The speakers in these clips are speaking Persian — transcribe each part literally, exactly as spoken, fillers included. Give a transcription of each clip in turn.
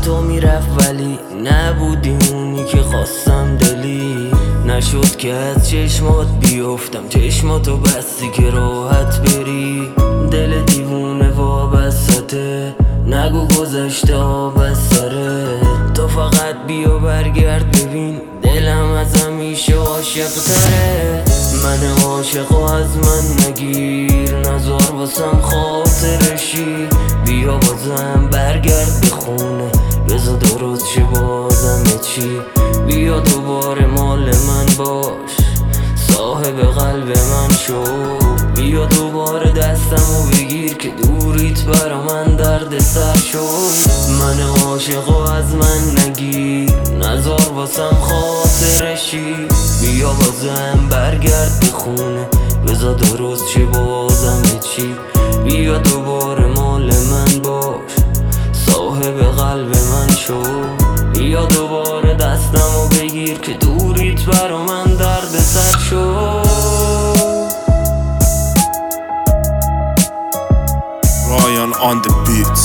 تو میرفت ولی نبودی اونی که خواستم دلی. نشد که از چشمات بیفتم، چشماتو بستی که راحت بری. دل دیوونه وابسته، نگو گذشته آب از سره. تو فقط بیا برگرد ببین دلم از همیشه عاشق تره. من عاشق و از من نگیر، نزار واسم خاطرشی. بیا بازم برگرد به خونه، بذار درست شه بازم چی. بیا دوباره مال من باش، صاحب قلب من شو. بیا دوباره دستمو بگیر که دوریت برا من درد سر شد. من عاشق و از من نگیر، نزار واسم خاطرشی. بیا بازم برگرد به خونه، بذار درست شه بازم چی. بیا دوباره مال من باش، صاحب قلب من شو. بیا دوباره دستمو بگیر که دوریت برا من درد سر شد. Ryan on the beats.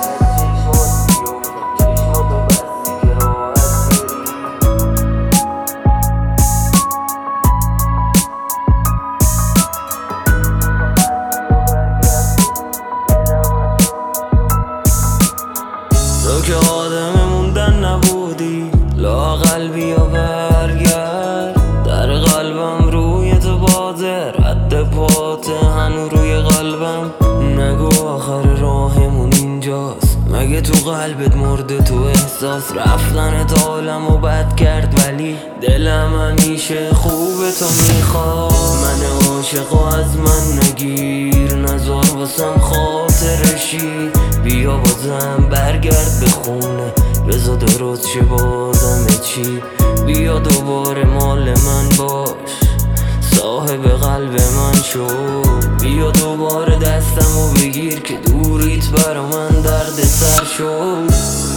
تو که آدم موندن نبودی، لااقل بیا برگرد. در قلبم روی تو بازه، رد پاته هنو روی قلبم. نگو آخر راهمون اینجاست، مگه تو قلبت مرده تو احساس. رفتنت عالمو بد کرد ولی دلم همیشه خوبه تو میخواد. من عاشق و از من نگیر، نزار واسم خاطرشی. بیا بازم برگرد به خونه، بذار درست شه بازم چی. بیا دوباره مال من باش، صاحب قلب من شو. بیا دوباره دستمو بگیر که دوریت برا من درد سر شد.